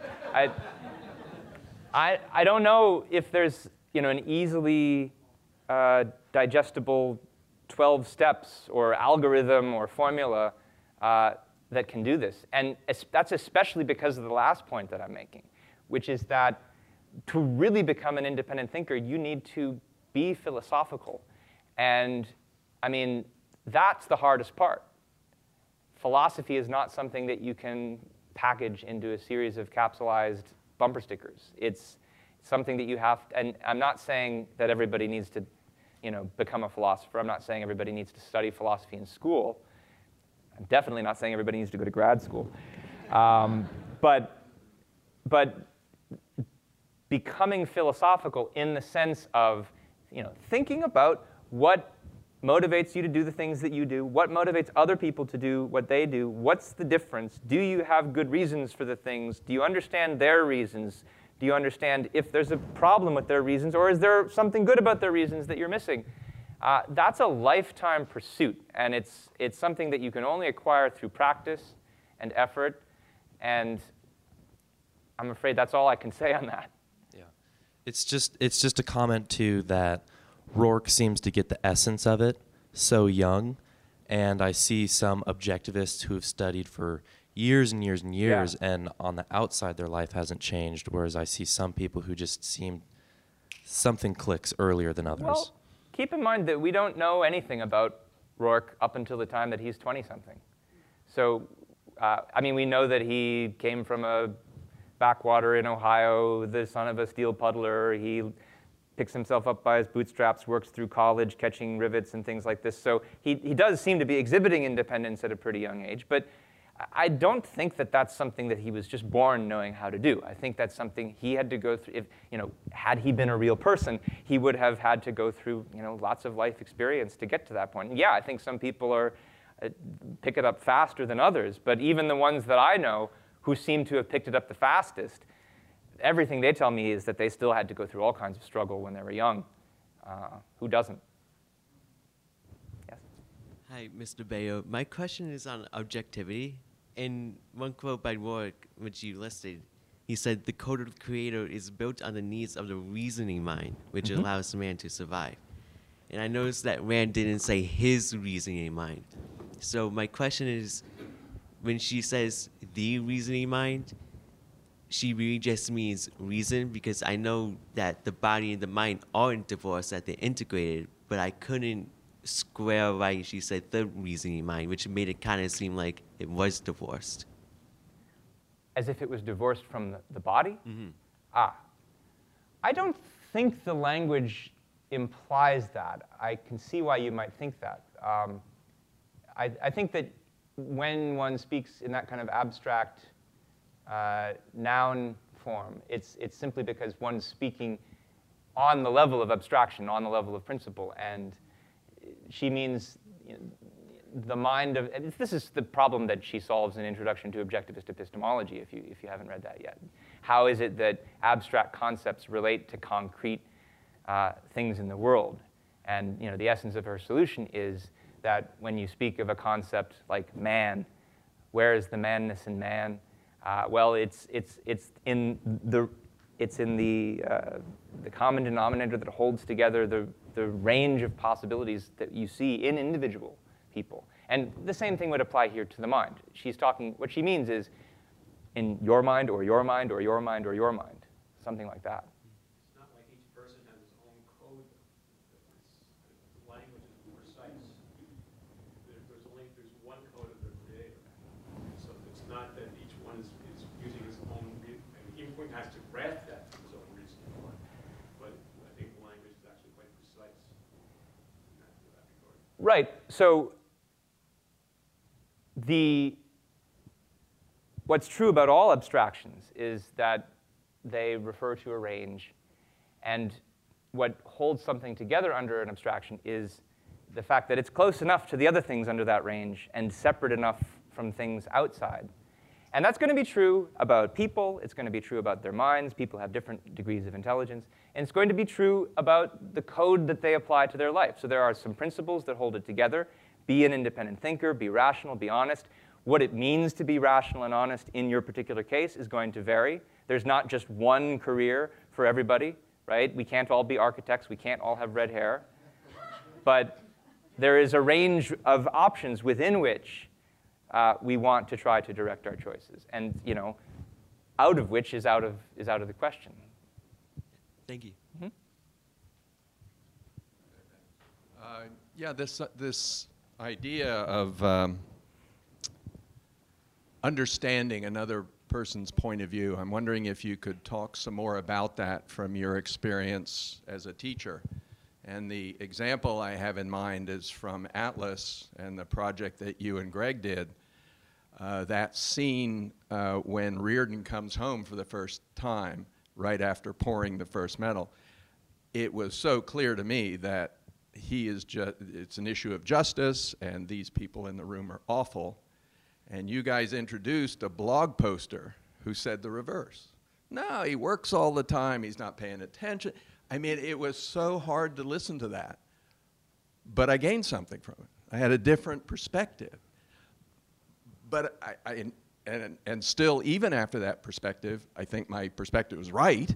I don't know if there's an easily digestible 12 steps or algorithm or formula that can do this. And that's especially because of the last point that I'm making, which is that to really become an independent thinker, you need to be philosophical. And I mean, that's the hardest part. Philosophy is not something that you can package into a series of capsulized bumper stickers. It's something that you have, and I'm not saying that everybody needs to become a philosopher. I'm not saying everybody needs to study philosophy in school. I'm definitely not saying everybody needs to go to grad school. But becoming philosophical in the sense of thinking about what motivates you to do the things that you do, what motivates other people to do what they do, what's the difference, do you have good reasons for the things, do you understand their reasons, do you understand if there's a problem with their reasons, or is there something good about their reasons that you're missing? That's a lifetime pursuit, and it's something that you can only acquire through practice and effort, and I'm afraid that's all I can say on that. Yeah, it's just a comment too that Rourke seems to get the essence of it so young, and I see some objectivists who have studied for years and years and years, and on the outside their life hasn't changed, whereas I see some people who just seem something clicks earlier than others. Well, keep in mind that we don't know anything about Rourke up until the time that he's 20-something. So, we know that he came from a backwater in Ohio, the son of a steel puddler. He picks himself up by his bootstraps, works through college, catching rivets and things like this. So he does seem to be exhibiting independence at a pretty young age, but I don't think that that's something that he was just born knowing how to do. I think that's something he had to go through. If, had he been a real person, he would have had to go through, lots of life experience to get to that point. And yeah, I think some people pick it up faster than others, but even the ones that I know who seem to have picked it up the fastest, everything they tell me is that they still had to go through all kinds of struggle when they were young. Who doesn't? Yes? Hi, Mr. Bayo. My question is on objectivity. In one quote by Rourke, which you listed, he said, "The code of the creator is built on the needs of the reasoning mind, which allows man to survive." And I noticed that Rand didn't say his reasoning mind. So my question is, when she says the reasoning mind, she really just means reason, because I know that the body and the mind aren't divorced, that they're integrated, but I couldn't square right. She said the reasoning mind, which made it kind of seem like it was divorced. As if it was divorced from the body? Mm-hmm. I don't think the language implies that. I can see why you might think that. I think that when one speaks in that kind of abstract noun form, it's simply because one's speaking on the level of abstraction, on the level of principle, and she means the mind of. This is the problem that she solves in Introduction to Objectivist Epistemology. If you haven't read that yet, how is it that abstract concepts relate to concrete things in the world? And the essence of her solution is that when you speak of a concept like man, where is the manness in man? Well, it's in the common denominator that holds together the range of possibilities that you see in individual people. And the same thing would apply here to the mind. She's talking. What she means is, in your mind, or your mind, or your mind, or your mind, something like that. It's not like each person has his own code. Language is precise. There's one code of the creator. So it's not that each one is using his own. Each one has to grasp that from his own reasoning mind. But I think the language is actually quite precise in that regard. Right. So what's true about all abstractions is that they refer to a range, and what holds something together under an abstraction is the fact that it's close enough to the other things under that range and separate enough from things outside. And that's going to be true about people. It's going to be true about their minds. People have different degrees of intelligence. And it's going to be true about the code that they apply to their life. So there are some principles that hold it together. Be an independent thinker, be rational, be honest. What it means to be rational and honest in your particular case is going to vary. There's not just one career for everybody, right? We can't all be architects. We can't all have red hair. But there is a range of options within which we want to try to direct our choices, and out of which is out of the question. Thank you. Mm-hmm. Yeah, this idea of understanding another person's point of view. I'm wondering if you could talk some more about that from your experience as a teacher. And the example I have in mind is from Atlas and the project that you and Greg did. That scene when Reardon comes home for the first time, right after pouring the first metal, it was so clear to me that it's an issue of justice, and these people in the room are awful. And you guys introduced a blog poster who said the reverse. No, he works all the time. He's not paying attention. I mean, it was so hard to listen to that. But I gained something from it. I had a different perspective. But and still, even after that perspective, I think my perspective was right.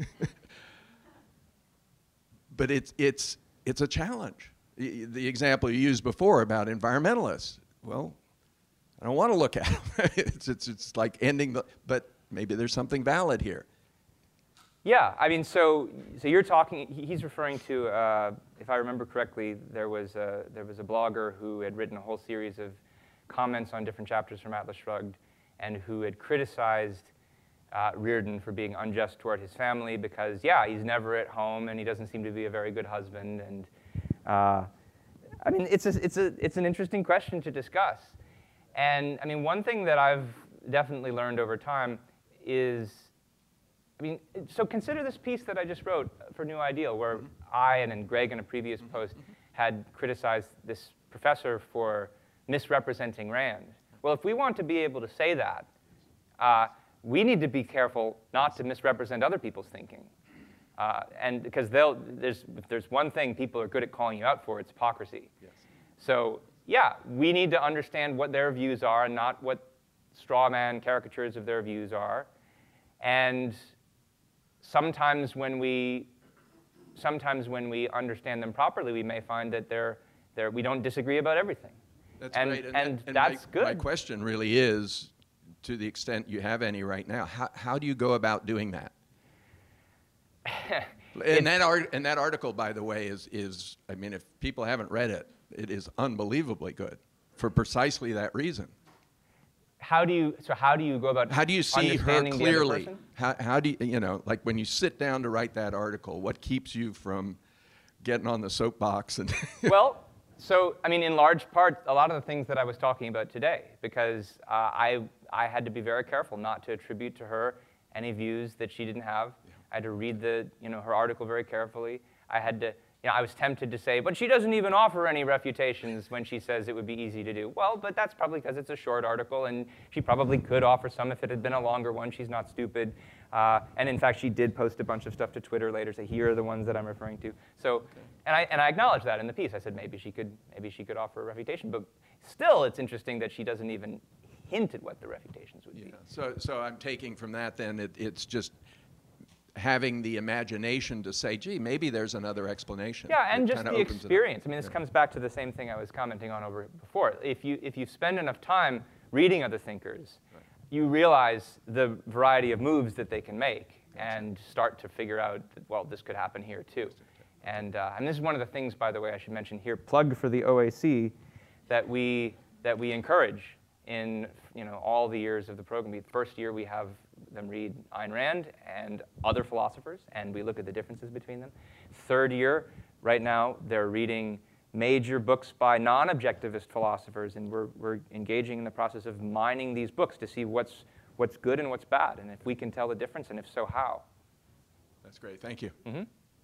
But it's a challenge. The example you used before about environmentalists. Well, I don't want to look at them. It's like ending but maybe there's something valid here. Yeah, I mean, so you're talking. He's referring to, if I remember correctly, there was a blogger who had written a whole series of comments on different chapters from Atlas Shrugged, and who had criticized Reardon for being unjust toward his family because, yeah, he's never at home and he doesn't seem to be a very good husband. And I mean, it's an interesting question to discuss. And I mean, one thing that I've definitely learned over time is, I mean, so consider this piece that I just wrote for New Ideal, where I and Greg in a previous post had criticized this professor for misrepresenting Rand. Well, if we want to be able to say that, we need to be careful not to misrepresent other people's thinking. And because if there's one thing people are good at calling you out for, it's hypocrisy. Yes. So yeah, we need to understand what their views are and not what straw man caricatures of their views are. And sometimes when we understand them properly, we may find that we don't disagree about everything. That's and, great. And that's good. My question really is, to the extent you have any right now, how do you go about doing that? And that article, by the way, is I mean, if people haven't read it, it is unbelievably good for precisely that reason. How do you go about? How do you see her understanding clearly? the other person? How do you like when you sit down to write that article? What keeps you from getting on the soapbox and. Well, so I mean, in large part, a lot of the things that I was talking about today, because I had to be very careful not to attribute to her any views that she didn't have. Yeah. I had to read her article very carefully. I had to. I was tempted to say, but she doesn't even offer any refutations when she says it would be easy to do. Well, but that's probably because it's a short article, and she probably could offer some if it had been a longer one. She's not stupid. And in fact, she did post a bunch of stuff to Twitter later, say, here are the ones that I'm referring to. So, and I acknowledged that in the piece. I said maybe she could offer a refutation, but still, it's interesting that she doesn't even hint at what the refutations would be. So I'm taking from that then it's just having the imagination to say, gee, maybe there's another explanation. Yeah, and just the experience. I mean, this comes back to the same thing I was commenting on over before. If you spend enough time reading other thinkers, you realize the variety of moves that they can make and start to figure out that, well, this could happen here too. And this is one of the things, by the way, I should mention here, plug for the OAC, that we encourage in all the years of the program. The first year we have them read Ayn Rand and other philosophers, and we look at the differences between them. Third year, right now, they're reading major books by non-objectivist philosophers, and we're engaging in the process of mining these books to see what's good and what's bad, and if we can tell the difference, and if so, how. That's great. Thank you. Mm-hmm.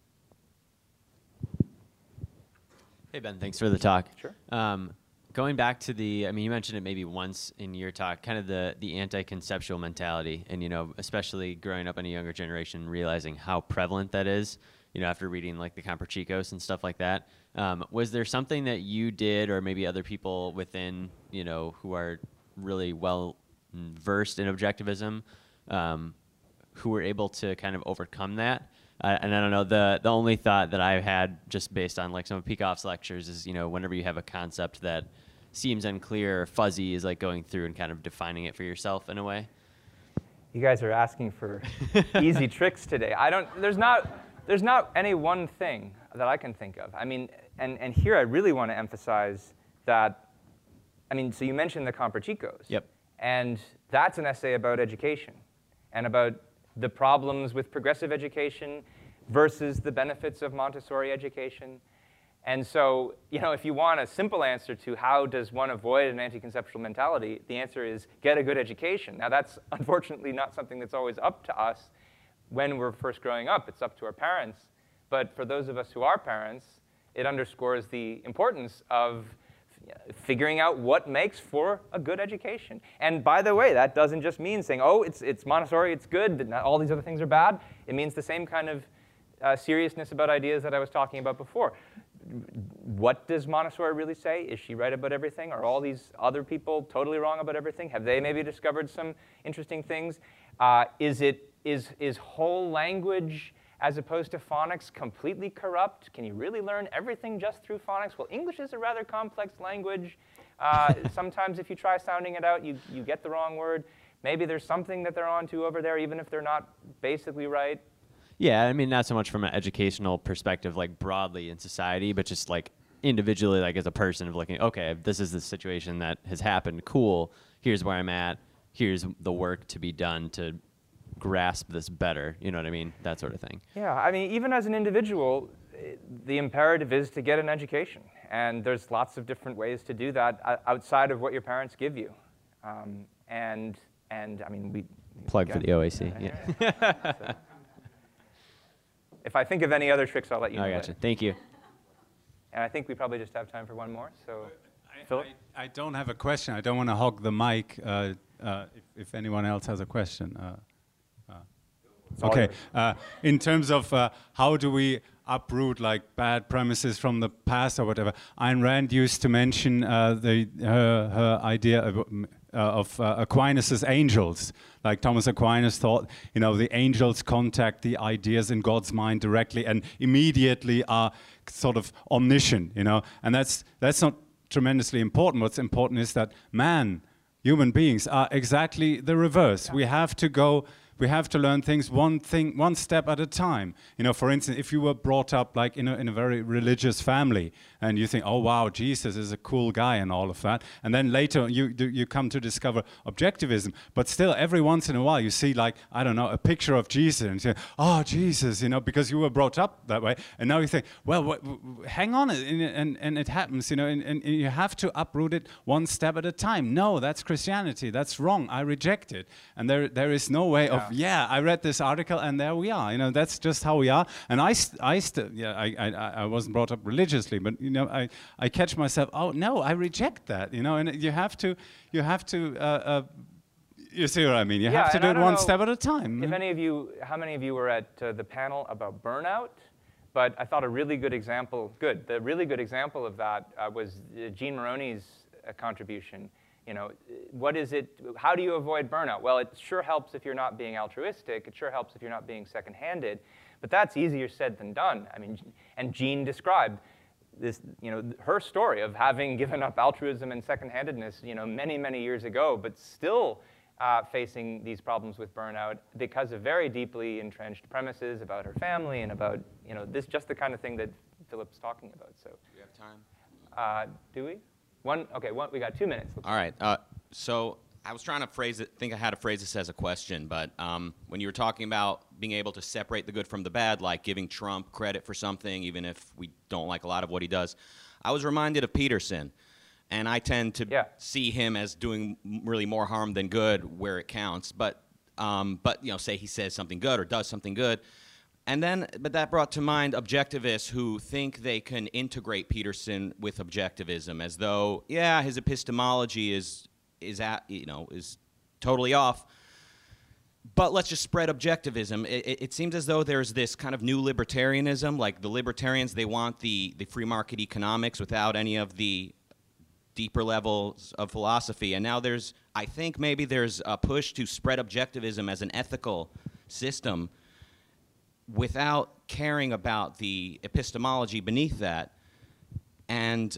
Hey, Ben. Thanks for the talk. Sure. Going back to you mentioned it maybe once in your talk, kind of the anti-conceptual mentality, and especially growing up in a younger generation, realizing how prevalent that is. After reading like the Comparchicos and stuff like that, was there something that you did, or maybe other people within, who are really well versed in objectivism, who were able to kind of overcome that? And I don't know, the only thought that I've had just based on like some of Peikoff's lectures is, whenever you have a concept that seems unclear or fuzzy, is like going through and kind of defining it for yourself in a way. You guys are asking for easy tricks today. There's not any one thing that I can think of. I mean, and here I really want to emphasize that, so you mentioned the Comparchicos. Yep. And that's an essay about education and about the problems with progressive education versus the benefits of Montessori education. And so, if you want a simple answer to how does one avoid an anti-conceptual mentality, the answer is get a good education. Now, that's unfortunately not something that's always up to us when we're first growing up. It's up to our parents. But for those of us who are parents, it underscores the importance of figuring out what makes for a good education. And by the way, that doesn't just mean saying, oh, it's Montessori, it's good, not all these other things are bad. It means the same kind of seriousness about ideas that I was talking about before. What does Montessori really say? Is she right about everything? Are all these other people totally wrong about everything? Have they maybe discovered some interesting things? Is whole language as opposed to phonics completely corrupt? Can you really learn everything just through phonics? Well, English is a rather complex language. Sometimes if you try sounding it out, you get the wrong word. Maybe there's something that they're onto over there, even if they're not basically right. Yeah, not so much from an educational perspective, like broadly in society, but just like individually, like as a person, of looking, okay, this is the situation that has happened, cool, here's where I'm at, here's the work to be done to grasp this better, you know what I mean? That sort of thing. Yeah, even as an individual, the imperative is to get an education. And there's lots of different ways to do that outside of what your parents give you. We plug for the OAC. Yeah. So, if I think of any other tricks, I'll let you know. I gotcha. Thank you. And I think we probably just have time for one more. So, Philip? I don't have a question. I don't want to hog the mic. If anyone else has a question. Okay. In terms of how do we uproot like bad premises from the past or whatever, Ayn Rand used to mention her idea of Aquinas' angels. Like Thomas Aquinas thought, the angels contact the ideas in God's mind directly and immediately are sort of omniscient, And that's not tremendously important. What's important is that human beings are exactly the reverse. Yeah. We we have to learn things one step at a time. You know, for instance, if you were brought up like in a very religious family, and you think, oh wow, Jesus is a cool guy and all of that, and then later you come to discover objectivism, but still every once in a while you see, like, I don't know, a picture of Jesus, and you say, oh Jesus, you know, because you were brought up that way, and now you think, well, hang on, and it happens, you know, and you have to uproot it one step at a time. No, that's Christianity. That's wrong. I reject it. And there is no way of, I read this article and there we are. You know, that's just how we are. And I wasn't brought up religiously, but you know, I catch myself. Oh no, I reject that. You know, and you have to. You see what I mean? You have to do it one step at a time. How many of you were at the panel about burnout? But I thought the really good example of that was Gene Moroney's contribution. You know, what is it? How do you avoid burnout? Well, it sure helps if you're not being altruistic. It sure helps if you're not being second-handed. But that's easier said than done. I mean, and Gene described this, you know, her story of having given up altruism and second-handedness, you know, many, many years ago, but still facing these problems with burnout because of very deeply entrenched premises about her family and about, you know, this just the kind of thing that Philip's talking about. So, do we have time? Do we? We got 2 minutes. All right. So I was trying to think of how to phrase this as a question, but when you were talking about being able to separate the good from the bad, like giving Trump credit for something, even if we don't like a lot of what he does, I was reminded of Peterson. And I tend to see him as doing really more harm than good where it counts. But you know, say he says something good or does something good, but that brought to mind objectivists who think they can integrate Peterson with objectivism, as though his epistemology is totally off. But let's just spread objectivism. It seems as though there's this kind of new libertarianism, like the libertarians, they want the free market economics without any of the deeper levels of philosophy. And now I think maybe there's a push to spread objectivism as an ethical system without caring about the epistemology beneath that. And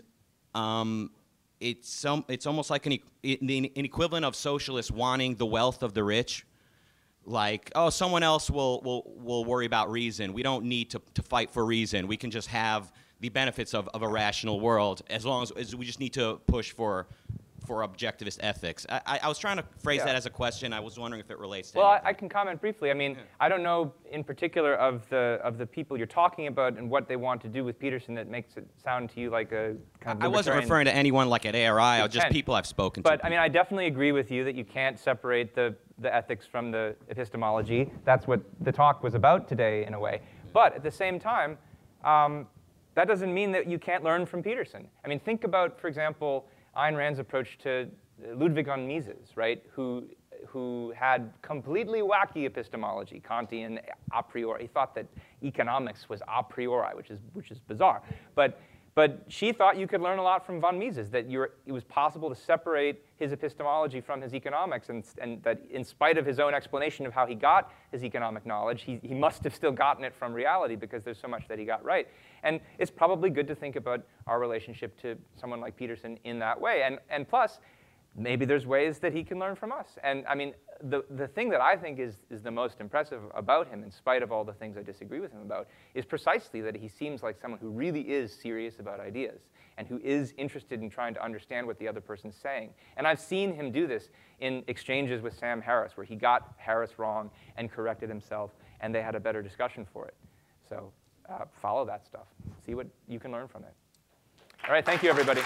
it's almost like an equivalent of socialists wanting the wealth of the rich. Like, oh, someone else will worry about reason. We don't need to fight for reason. We can just have the benefits of a rational world, as long as we just need to push for objectivist ethics. I was trying to phrase that as a question. I was wondering if it relates to anything. I can comment briefly. I mean, I don't know in particular of the people you're talking about and what they want to do with Peterson that makes it sound to you like a kind of I wasn't referring to anyone like at ARI, or just people I've spoken to. But I mean, I definitely agree with you that you can't separate the ethics from the epistemology. That's what the talk was about today, in a way. But at the same time, that doesn't mean that you can't learn from Peterson. I mean, think about, for example, Ayn Rand's approach to Ludwig von Mises, right, who had completely wacky epistemology, Kantian a priori. He thought that economics was a priori, which is bizarre. But she thought you could learn a lot from von Mises, that it was possible to separate his epistemology from his economics, and that in spite of his own explanation of how he got his economic knowledge, he must have still gotten it from reality because there's so much that he got right. And it's probably good to think about our relationship to someone like Peterson in that way. And plus, maybe there's ways that he can learn from us. And I mean, the thing that I think is the most impressive about him, in spite of all the things I disagree with him about, is precisely that he seems like someone who really is serious about ideas and who is interested in trying to understand what the other person's saying. And I've seen him do this in exchanges with Sam Harris, where he got Harris wrong and corrected himself, and they had a better discussion for it. So follow that stuff. See what you can learn from it. All right, thank you, everybody.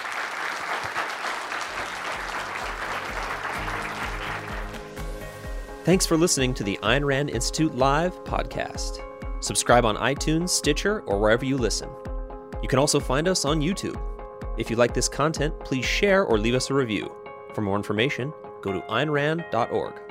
Thanks for listening to the Ayn Rand Institute Live podcast. Subscribe on iTunes, Stitcher, or wherever you listen. You can also find us on YouTube. If you like this content, please share or leave us a review. For more information, go to aynrand.org.